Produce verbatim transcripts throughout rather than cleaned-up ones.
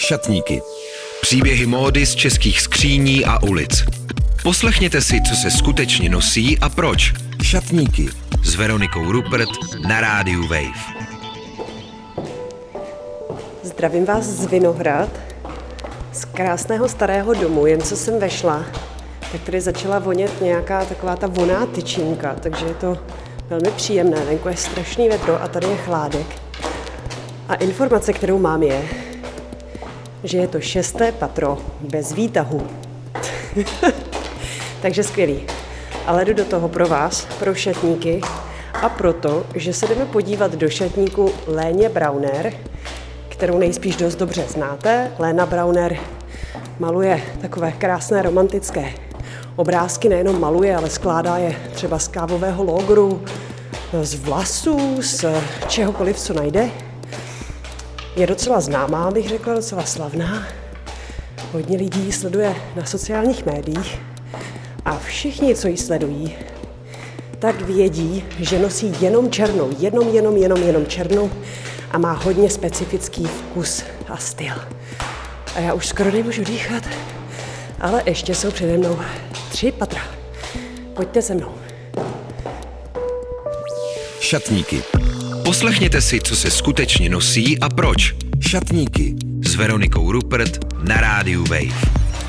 Šatníky. Příběhy módy z českých skříní a ulic. Poslechněte si, co se skutečně nosí a proč. Šatníky s Veronikou Rupert na rádiu Wave. Zdravím vás z Vinohrad, z krásného starého domu. Jen co jsem vešla, tak tady začala vonět nějaká taková ta voná tyčinka, takže je to velmi příjemné. Venku je strašný vedro a tady je chládek. A informace, kterou mám, je, že je to šesté patro bez výtahu. Takže skvělý. Ale jdu do toho pro vás, pro šatníky a proto, že se jdeme podívat do šatníku Léně Brauner, kterou nejspíš dost dobře znáte. Léna Brauner maluje takové krásné romantické obrázky, nejenom maluje, ale skládá je třeba z kávového logru, z vlasů, z čehokoliv, co najde. Je docela známá, bych řekla, docela slavná. Hodně lidí ji sleduje na sociálních médiích a všichni, co ji sledují, tak vědí, že nosí jenom černou, jenom, jenom, jenom, jenom černou a má hodně specifický vkus a styl. A já už skoro nemůžu dýchat, ale ještě jsou přede mnou tři patra. Pojďte se mnou. Šatníky. Poslechněte si, co se skutečně nosí a proč. Šatníky s Veronikou Rupert na rádiu Wave.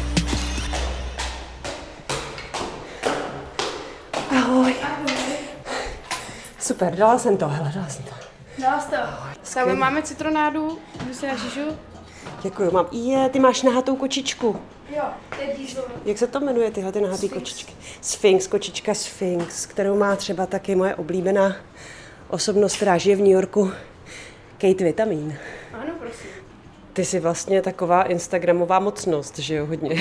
Ahoj. Super, dala jsem to, hele, dala jsem to. Dala jsi to. Tady máme citronádu, jdu si na šišu. Děkuju, mám. Je, ty máš nahatou kočičku. Jo, to je dízlo. Jak se to jmenuje, tyhle ty nahatý kočičky? Sphinx, kočička Sphinx, kterou má třeba taky moje oblíbená osobnost, která žije v New Yorku, Kate Vitamin. Ano, prosím. Ty jsi vlastně taková instagramová mocnost, že jo, hodně.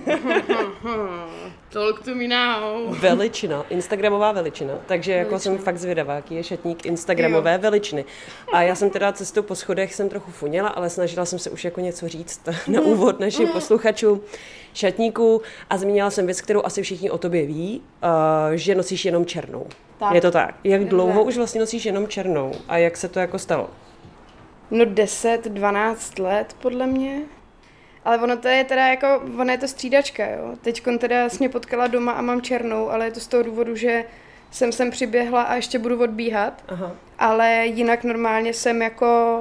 Talk to me now. Veličina, instagramová veličina. Takže veličina. Jako jsem fakt zvědavá, jaký je šatník instagramové jo. veličiny. A já jsem teda cestou po schodech jsem trochu funěla, ale snažila jsem se už jako něco říct na úvod našim posluchačům šatníků a zmínila jsem věc, kterou asi všichni o tobě ví, uh, že nosíš jenom černou. Tak. Je to tak. Jak dlouho už vlastně nosíš jenom černou a jak se to jako stalo? No deset, dvanáct let podle mě. Ale ono to je teda jako, ono je to střídačka, jo. Teďkon teda jsi mě potkala doma a mám černou, ale je to z toho důvodu, že jsem sem přiběhla a ještě budu odbíhat. Aha. Ale jinak normálně jsem jako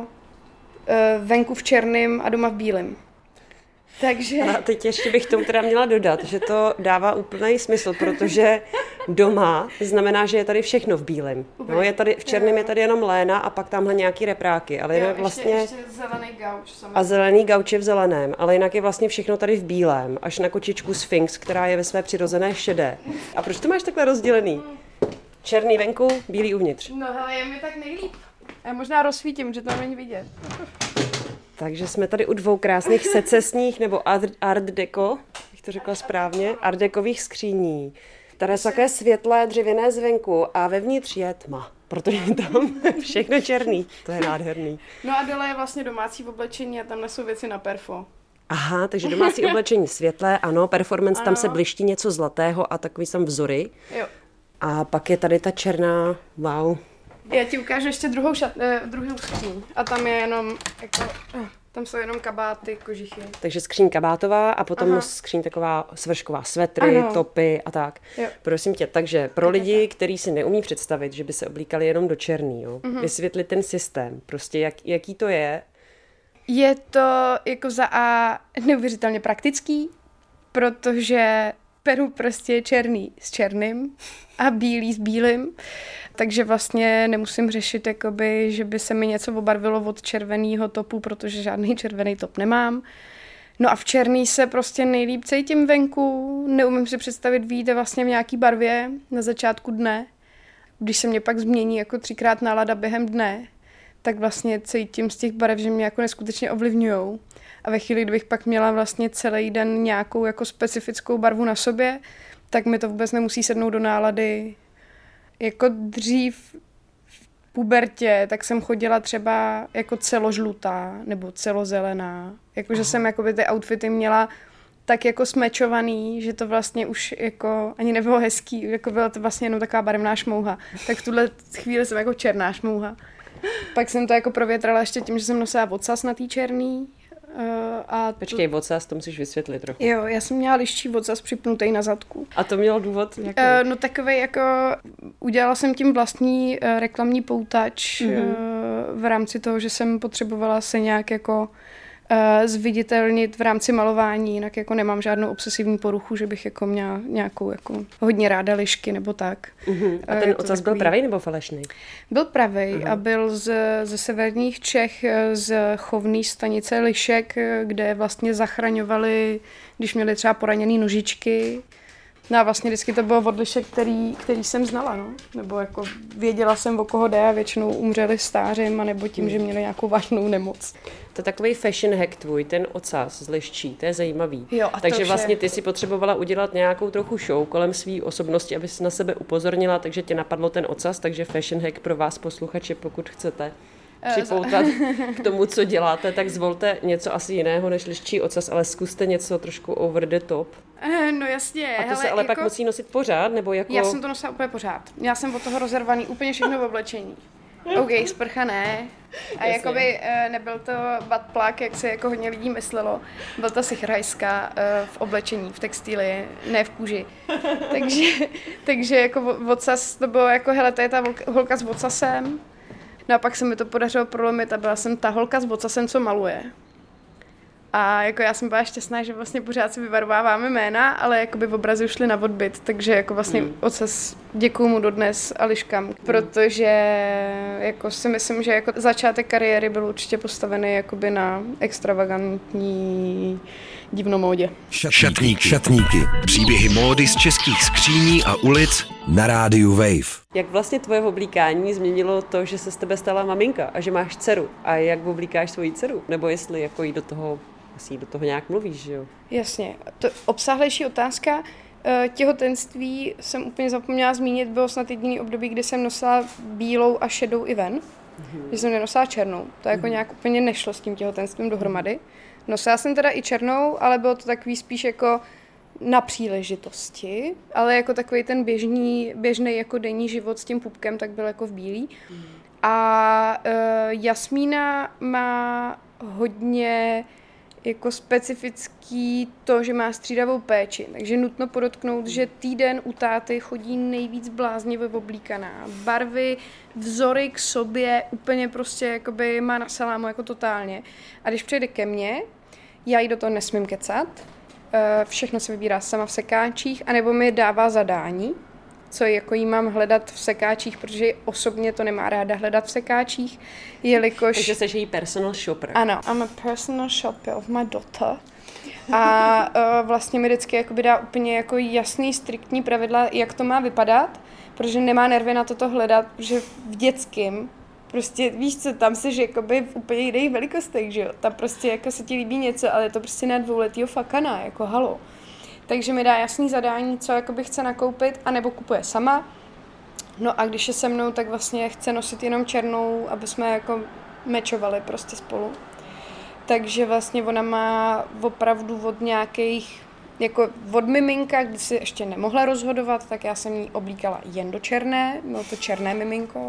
uh, venku v černém a doma v bílém. Takže... A teď ještě bych tomu teda měla dodat, že to dává úplný smysl, protože doma znamená, že je tady všechno v bílém. No, je tady, v černém je tady jenom Léna a pak tamhle nějaký repráky, ale jo, je vlastně... Ještě, ještě zelený gauč. Samozřejmě. A zelený gauč je v zeleném, ale jinak je vlastně všechno tady v bílém, až na kočičku Sphinx, která je ve své přirozené šedé. A proč to máš takhle rozdělený? Černý venku, bílý uvnitř. No hele, je mi tak nejlíp. Já možná rozsvítím, že to není vidět. Takže jsme tady u dvou krásných secesních nebo art, art deco, bych to řekla správně, art decových skříní. Tady jsou také světlé dřevěné zvenku a vevnitř je tma, protože je tam všechno černý. To je nádherný. No a dole je vlastně domácí oblečení a tam jsou věci na perfo. Aha, takže domácí oblečení světlé, ano, performance, ano. Tam se bliští něco zlatého a takový tam vzory. Jo. A pak je tady ta černá, wow. Já ti ukážu ještě druhou, šat, eh, druhou skříň a tam je jenom, jako, eh, tam jsou jenom kabáty, kožichy. Takže skříň kabátová a potom Aha. skříň taková svršková, svetry, ano. topy a tak. Jo. Prosím tě, takže pro lidi, kteří si neumí představit, že by se oblíkali jenom do černý, jo, uh-huh. vysvětlit ten systém, prostě jak, jaký to je. Je to jako za A neuvěřitelně praktický, protože peru prostě černý s černým a bílý s bílým. Takže vlastně nemusím řešit, jakoby, že by se mi něco obarvilo od červeného topu, protože žádný červený top nemám. No a v černý se prostě nejlíp cítím venku, neumím si představit vyjít vlastně v nějaký barvě na začátku dne. Když se mě pak změní jako třikrát nálada během dne, tak vlastně cítím z těch barev, že mě jako neskutečně ovlivňujou. A ve chvíli, kdybych pak měla vlastně celý den nějakou jako specifickou barvu na sobě, tak mi to vůbec nemusí sednout do nálady. Jako dřív v pubertě, tak jsem chodila třeba jako celožlutá nebo celozelená. Jakože jsem jakoby ty outfity měla tak jako smečovaný, že to vlastně už jako ani nebylo hezký, jako byla to vlastně jenom taková barevná šmouha. Tak v tuhle chvíli jsem jako černá šmouha. Pak jsem to jako provětrala ještě tím, že jsem nosila odsaz na tý černý, A Počkej, ocas, to musíš vysvětlit trochu. Jo, já jsem měla liščí ocas připnutý na zadku. A to mělo důvod jaký? Uh, no takovej jako, udělala jsem tím vlastní uh, reklamní poutač mm-hmm. uh, v rámci toho, že jsem potřebovala se nějak jako uh, zviditelnit v rámci malování, jinak jako nemám žádnou obsesivní poruchu, že bych jako měla nějakou jako hodně ráda lišky nebo tak. Mm-hmm. A ten ocas takový... byl pravý nebo falešný? Byl pravej uh-huh. a byl z, ze severních Čech, z chovné stanice lišek, kde vlastně zachraňovali, když měli třeba poraněný nožičky. No a vlastně vždycky to bylo od lišek, který, který jsem znala, no. Nebo jako věděla jsem, o koho jde a většinou umřeli stářem, anebo tím, že měli nějakou vážnou nemoc. To je takový fashion hack tvůj, ten ocas z liščí, to je zajímavý. Jo, a takže to, vlastně že... ty si potřebovala udělat nějakou trochu show kolem své osobnosti, aby si na sebe upozornila, takže tě napadlo ten ocas, takže fashion hack pro vás posluchače, pokud chcete připoutat k tomu, co děláte, tak zvolte něco asi jiného než liščí ocas, ale zkuste něco trošku over the top. No jasně. A to hele, se ale jako... pak musí nosit pořád, nebo jako... Já jsem to nosila úplně pořád. Já jsem od toho rozervaný úplně všechno v oblečení. OK, sprcha ne. A Jasně. jakoby nebyl to buttplug, jak se jako hodně lidí myslelo. Byl to sichrajská v oblečení, v textíli, ne v kůži. takže, takže jako ocas, to bylo jako, hele, to je ta holka s ocasem. No a pak se mi to podařilo prolomit a byla jsem ta holka s ocasem, co maluje. A jako já jsem byla šťastná, že vlastně pořád si vyvarováváme jména, ale jakoby v obrazy už šly na odbyt, takže jako vlastně mm. ocas děkuju mu dodnes a liškám, mm. protože jako si myslím, že jako začátek kariéry byl určitě postavený jakoby na extravagantní divnomódě. Šatníky. Šatníky. Příběhy módy z českých skříní a ulic na rádiu Wave. Jak vlastně tvoje oblíkání změnilo to, že se z tebe stala maminka a že máš dceru? A jak oblíkáš svoji dceru? Nebo jestli jako jí do toho, asi do toho nějak mluvíš, že jo? Jasně. To obsáhlejší otázka. Těhotenství jsem úplně zapomněla zmínit, bylo snad jediný období, kdy jsem nosila bílou a šedou i ven. Mm-hmm. Že jsem nenosila černou. To jako mm-hmm. nějak úplně nešlo s tím těhotenstvím dohromady. Nosila jsem teda i černou, ale bylo to takový spíš jako na příležitosti, ale jako takový ten běžný, běžný jako denní život s tím pupkem, tak byl jako v bílý. Mm. A uh, Jasmína má hodně jako specifický to, že má střídavou péči, takže nutno podotknout, že týden u táty chodí nejvíc bláznivě oblíkaná. Barvy, vzory k sobě, úplně prostě jakoby má na salámu jako totálně. A když přijde ke mně, já jí do toho nesmím kecat, všechno se vybírá sama v sekáčích, anebo mi dává zadání, co jako jí mám hledat v sekáčích, protože osobně to nemá ráda hledat v sekáčích, jelikož... Takže jsi její personal shopper. Ano, I'm a personal shopper of my daughter. A uh, vlastně mi vždycky jakoby dá úplně jako jasný, striktní pravidla, jak to má vypadat, protože nemá nervy na toto hledat, protože v dětským prostě, víš co, tam jsi jakoby v úplně jiných velikostech, že jo, tam prostě jako se ti líbí něco, ale je to prostě na dvouletýho fakana, jako halo. Takže mi dá jasný zadání, co jakoby chce nakoupit, anebo kupuje sama. No a když je se mnou, tak vlastně chce nosit jenom černou, aby jsme jako mečovali prostě spolu. Takže vlastně ona má opravdu od nějakých, jako od miminka, kdy si ještě nemohla rozhodovat, tak já jsem jí oblíkala jen do černé, bylo to černé miminko.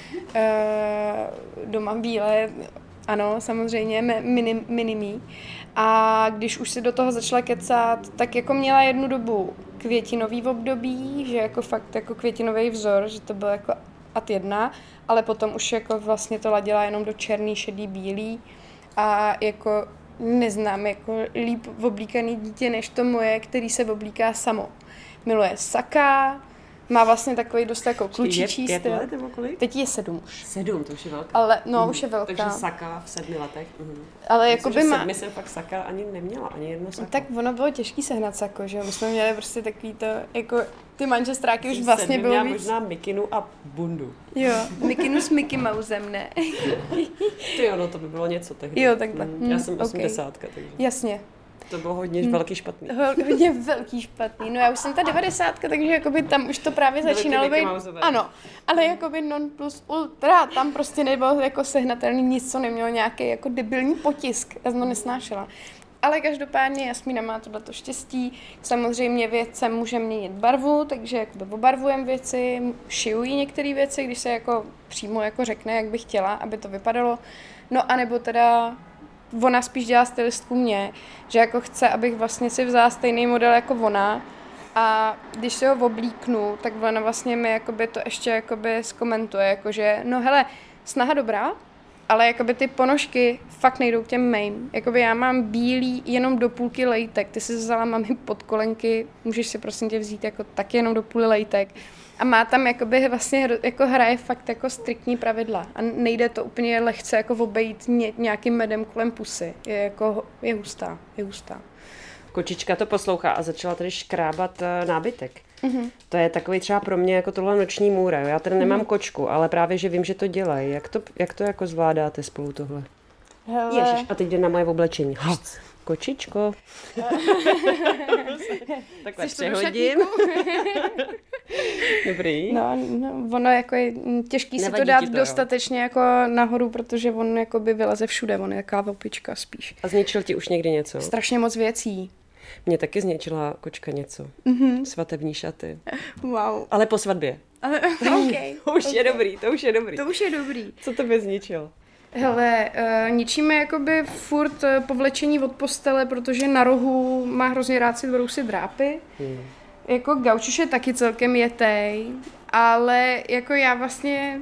E, doma bílé, ano, samozřejmě, mini, minimí. A když už si do toho začala kecat, tak jako měla jednu dobu květinový období, že jako fakt jako květinový vzor, že to bylo jako ad jedna, ale potom už jako vlastně to ladila jenom do černý, šedý, bílý a jako neznám jako líp oblíkaný dítě než to moje, který se oblíká samo. Miluje saka, má vlastně takový dost jako klučičí styl. Let, nebo kolik? Teď je sedm už. Sedm, to už je velká. Ale, no, mm. už je velká. Takže saka v sedmi letech. Mm. Ale jako by má... sedmi jsem fakt saka ani neměla, ani jedno sako. Tak ono bylo těžký sehnat sako, že jo? My jsme měli prostě takový to, jako ty manžestráky už vlastně bylo víc. Možná mikinu a bundu. Jo, mikinu s Mickey Mousem, ne? Ty jo, no to by bylo něco tehdy. Jo, takhle. Mm. Já jsem osmdesátka, takže. Jasně. To bylo hodně hmm. velký špatný. Hodně velký špatný. No já už jsem ta devadesátka, takže jakoby tam už to právě začínalo být. Ano, ale jakoby non plus ultra, tam prostě nebylo jako sehnatelný nic, co nemělo nějaký jako debilní potisk. Já jsem to nesnášela. Ale každopádně Jasmína má tohleto štěstí. Samozřejmě věcem může měnit barvu, takže jakoby obarvujeme věci, šijují některé věci, když se jako přímo jako řekne, jak bych chtěla, aby to vypadalo. No a nebo teda ona spíš dělá stylistku mě, že jako chce, abych vlastně si vzala stejný model jako ona a když si ho oblíknu, tak ona vlastně mi jakoby to ještě jakoby zkomentuje, jakože no hele, snaha dobrá, ale jakoby ty ponožky fakt nejdou k těm mým. Jakoby já mám bílý jenom do půlky lejtek, ty si vzala mami podkolenky, můžeš si prosím tě vzít jako taky jenom do půly lejtek. A má tam jakoby vlastně jako hraje fakt jako striktní pravidla a nejde to úplně lehce jako obejít ně, nějakým medem kolem pusy. Je jako, je hustá, je hustá. Kočička to poslouchá a začala tady škrábat uh, nábytek. Mm-hmm. To je takový třeba pro mě jako tohle noční můra. Jo? Já tady nemám mm-hmm. kočku, ale právě, že vím, že to dělají. Jak to, jak to jako zvládáte spolu tohle? Hele. Ježiš, a teď jde na moje oblečení. Ha, kočičko. Takhle přehodím. Dobrý. No, no, ono jako je těžký Nevadí si to dát to, dostatečně jako nahoru, protože on jako by vyleze všude, on je taková opička spíš. A zničil ti už někdy něco? Strašně moc věcí. Mě taky zničila kočka něco. Mm-hmm. Svatební šaty. Wow. Ale po svatbě. Ale, okay, to už okay. je dobrý, to už je dobrý. To už je dobrý. Co to by zničilo? Hele, uh, ničíme jakoby furt uh, povlečení od postele, protože na rohu má hrozně rád si brousit drápy. Hmm. Jako gauč už je taky celkem jetej, ale jako já vlastně,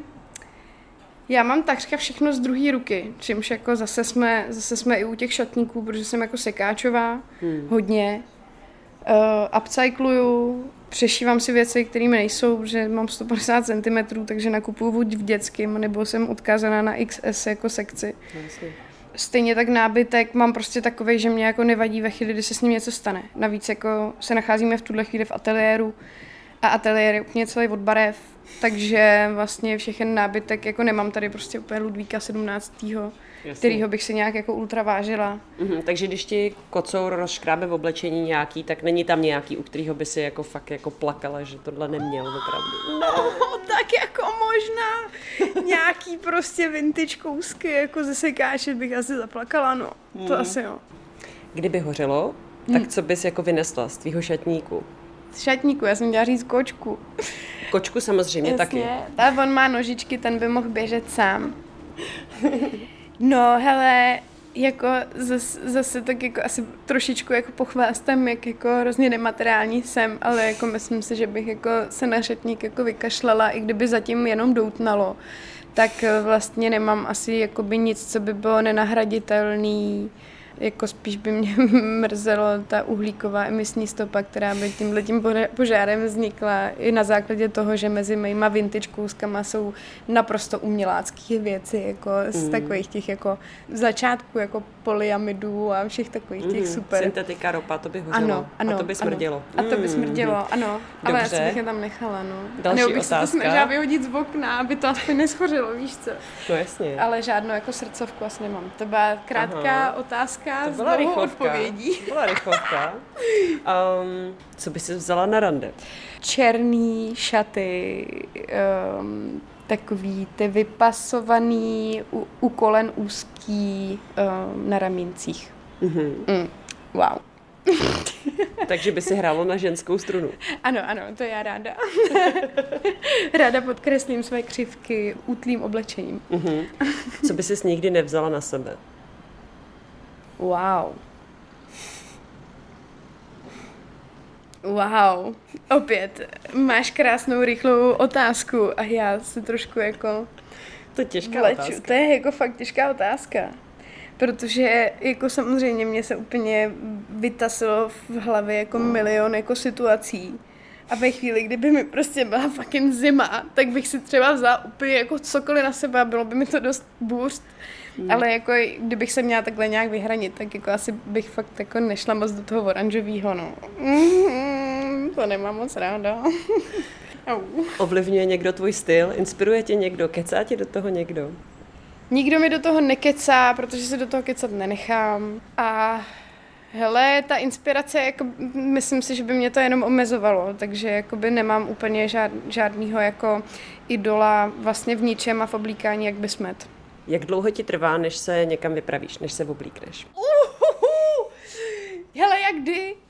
já mám takřka všechno z druhé ruky, čímž jako zase jsme, zase jsme i u těch šatníků, protože jsem jako sekáčová hmm. hodně. Uh, upcycluju, přešívám si věci, které mi nejsou, že mám sto padesát centimetrů, takže nakupuju buď v dětském, nebo jsem odkázaná na iks es jako sekci. Jasně. Stejně tak nábytek mám prostě takovej, že mě jako nevadí ve chvíli, kdy se s ním něco stane. Navíc jako se nacházíme v tuhle chvíli v ateliéru a ateliér je úplně celý od barev, takže vlastně všechen nábytek jako nemám tady prostě úplně Ludvíka sedmnáctého kterýho bych si nějak jako ultra vážila. Mhm, takže když ti kocour rozškrábe v oblečení nějaký, tak není tam nějaký, u kterého by si jako fakt jako plakala, že tohle neměl opravdu. No, tak jako možná nějaký prostě vintage kousky jako ze sekáče bych asi zaplakala, no. Hmm. To asi jo. Kdyby hořelo, tak hmm. co bys jako vynesla z tvýho šatníku? Z šatníku, já jsem měla říct kočku. Kočku samozřejmě Jasně. taky. Tak on má nožičky, ten by mohl běžet sám. No, hele, jako zase, zase tak jako asi trošičku jako pochvástám, jak jako hrozně nemateriální jsem, ale jako myslím si, že bych jako se na šatník jako vykašlala, i kdyby zatím jenom doutnalo, tak vlastně nemám asi jakoby nic, co by bylo nenahraditelný. Jako spíš by mě mrzelo ta uhlíková emisní stopa, která by tímhletím požárem vznikla i na základě toho, že mezi mýma vintage kouskama jsou naprosto umělácké věci, jako z mm. takových těch jako začátků jako polyamidů a všech takových těch mm. super. Syntetika, ropa, to by hořelo. Ano, ano, a to by smrdělo. Ano. A to by smrdělo, ano. Dobře. Ale asi bych je tam nechala, no. Další Nebo bych otázka. se to snažila vyhodit z okna, aby to aspoň neschořilo, víš co. No jasně. Ale žádnou jako srdcovku asi nemám. To byla krátká Aha. otázka. To byla rychlovka. Odpovědí. To byla rychlovka. Um, co by si vzala na rande? Černý šaty, um, takový ty vypasovaný, u, u kolen úzký um, na ramíncích. Mm-hmm. Mm, wow. Takže by si hrálo na ženskou strunu. Ano, ano, to já ráda. Ráda podkreslím své křivky útlým oblečením. Mm-hmm. Co by si nikdy nevzala na sebe? Wow. Wow. Opět, máš krásnou, rychlou otázku a já se trošku jako... To je těžká vleču. otázka. To je jako fakt těžká otázka. Protože jako samozřejmě mě se úplně vytasilo v hlavě jako milion jako situací. A ve chvíli, kdyby mi prostě byla fucking zima, tak bych si třeba vzala úplně jako cokoliv na sebe a bylo by mi to dost bůřt. Hmm. Ale jako kdybych se měla takhle nějak vyhranit, tak jako asi bych fakt jako nešla moc do toho oranžovýho, no. Mm, to nemám moc ráda. Ovlivňuje někdo tvůj styl? Inspiruje tě někdo? Kecá tě do toho někdo? Nikdo mi do toho nekecá, protože se do toho kecat nenechám. A hele, ta inspirace, jako, myslím si, že by mě to jenom omezovalo, takže jakoby nemám úplně žád, žádnýho jako idola vlastně v ničem a v oblíkání, jak by smet. Jak dlouho ti trvá, než se někam vypravíš, než se oblíkneš? Uhuhu. Hele, jak kdy?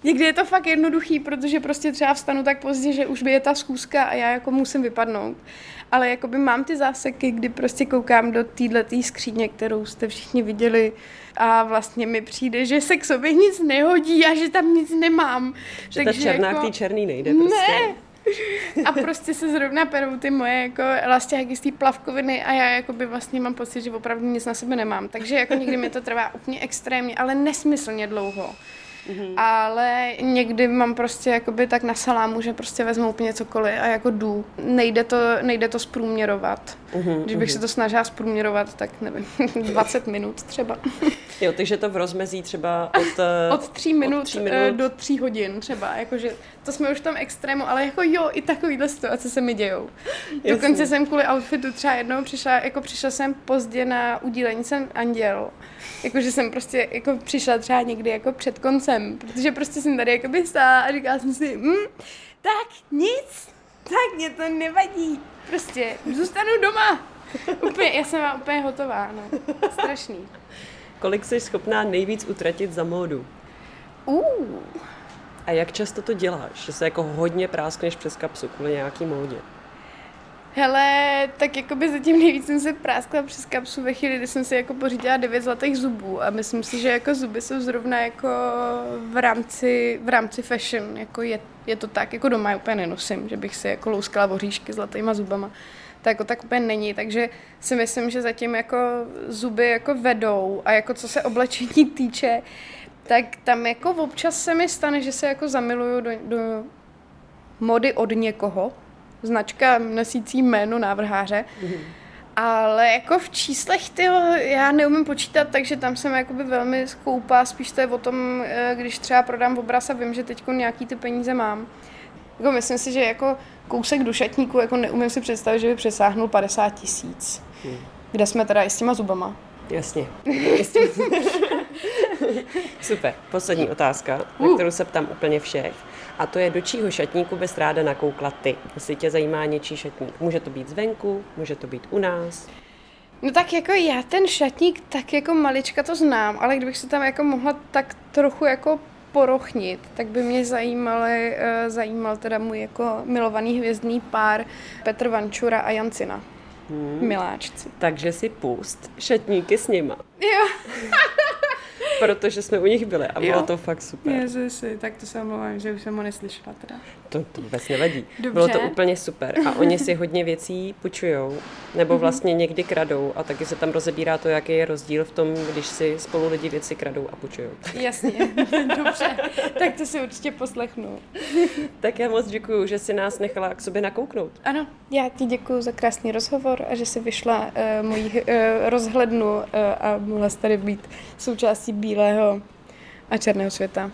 Někdy je to fakt jednoduchý, protože prostě třeba vstanu tak pozdě, že už by je ta schůzka a já jako musím vypadnout. Ale jakoby mám ty záseky, kdy prostě koukám do téhletý skříně, kterou jste všichni viděli a vlastně mi přijde, že se k sobě nic nehodí a že tam nic nemám. Že takže ta černá jako... k té černý nejde prostě. Ne. A prostě se zrovna perou ty moje jako elastiáky z té plavkoviny a já jakoby vlastně mám pocit, že opravdu nic na sebe nemám. Takže jako někdy mi to trvá úplně extrémně, ale nesmyslně dlouho. Mm-hmm. Ale někdy mám prostě jakoby tak na salámu, že prostě vezmu úplně cokoliv a jako jdu. Nejde to, nejde to zprůměrovat. Mm-hmm. Když bych mm-hmm. se to snažila zprůměrovat, tak nevím, dvacet minut třeba. Jo, takže to v rozmezí třeba od... od tří minut, od tří minut do tří hodin třeba, jakože to jsme už v tom extrému, ale jako jo, i takovýhle situace se mi dějou. Jasně. Dokonce jsem kvůli outfitu třeba jednou přišla, jako přišla jsem pozdě na udílení jsem Anděl. Jakože jsem prostě jako přišla třeba někdy jako před koncem, protože prostě jsem tady jakoby stála a říkala jsem si, hm, tak nic, tak mě to nevadí, prostě zůstanu doma. Úplně, já jsem vám úplně hotová, no, strašný. Kolik jsi schopná nejvíc utratit za módu? Uh. A jak často to děláš, že se jako hodně práskneš přes kapsu kvůli nějaký módě? Hele, tak jakoby zatím nejvíc jsem se práskla přes kapsu ve chvíli, kdy jsem si jako pořídila devět zlatých zubů a myslím si, že jako zuby jsou zrovna jako v rámci, v rámci fashion, jako je, je to tak, jako doma je úplně nenosím, že bych si jako louskala voříšky zlatýma zubama, tak jako tak úplně není, takže si myslím, že zatím jako zuby jako vedou a jako co se oblečení týče, tak tam jako občas se mi stane, že se jako zamiluju do, do mody od někoho, značka nosící jméno návrháře, mm-hmm. ale jako v číslech, tyjo, já neumím počítat, takže tam jsem jakoby velmi skoupá, spíš to je o tom, když třeba prodám obraz a vím, že teď nějaký ty peníze mám. Jako myslím si, že jako kousek do šatníku, jako neumím si představit, že by přesáhnul padesát tisíc. Mm. Kde jsme teda i s těma zubama. Jasně. Super. Poslední otázka, na kterou se ptám úplně všech. A to je, do čího šatníku bys ráda nakoukla ty? Jestli tě zajímá něčí šatník. Může to být zvenku, může to být u nás. No tak jako já ten šatník tak jako malička to znám, ale kdybych se tam jako mohla tak trochu jako porochnit, tak by mě zajímaly, zajímal teda můj jako milovaný hvězdný pár Petr Vančura a Jancina. Hmm. Miláčci. Takže si pust šatníky s nima. Jo. Protože jsme u nich byli a bylo jo. to fakt super. Jezusi, tak to se omlouvám, že už jsem ho neslyšela teda. To, to vůbec nevadí. Dobře. Bylo to úplně super a oni si hodně věcí půjčujou, nebo vlastně někdy kradou a taky se tam rozebírá to, jaký je rozdíl v tom, když si spolu lidi věci kradou a půjčujou. Jasně, dobře, tak to si určitě poslechnu. Tak já moc děkuju, že jsi nás nechala k sobě nakouknout. Ano, já ti děkuju za krásný rozhovor a že jsi vyšla uh, mojí uh, rozhlednu uh, a mohla jsi tady být součástí bílého a černého světa.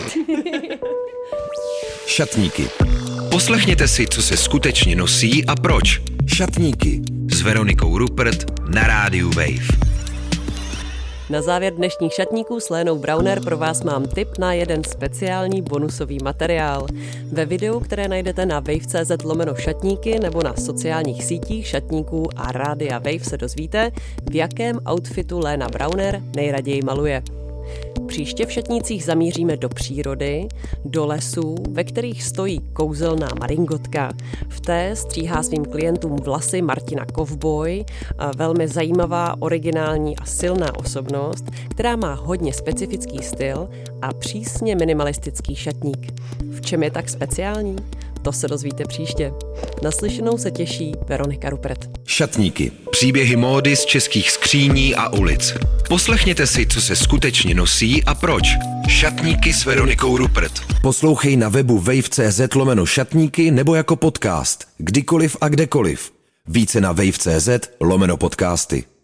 Šatníky. Poslechněte si, co se skutečně nosí a proč. Šatníky s Veronikou Rupert na rádiu Wave. Na závěr dnešních šatníků s Lénou Brauner pro vás mám tip na jeden speciální bonusový materiál. Ve videu, které najdete na wave.cz lomeno šatníky nebo na sociálních sítích šatníků a rádia Wave se dozvíte, v jakém outfitu Léna Brauner nejraději maluje. Příště v šatnících zamíříme do přírody, do lesů, ve kterých stojí kouzelná maringotka. V té stříhá svým klientům vlasy Martina Kovboj, velmi zajímavá, originální a silná osobnost, která má hodně specifický styl a přísně minimalistický šatník. V čem je tak speciální? To se dozvíte příště. Naslyšenou se těší Veronika Rupert. Šatníky. Příběhy módy z českých skříní a ulic. Poslechněte si, co se skutečně nosí a proč. Šatníky s Veronikou Rupert. Poslouchej na webu wave.cz lomeno šatníky nebo jako podcast. Kdykoliv a kdekoliv. Více na wave.cz lomeno podcasty.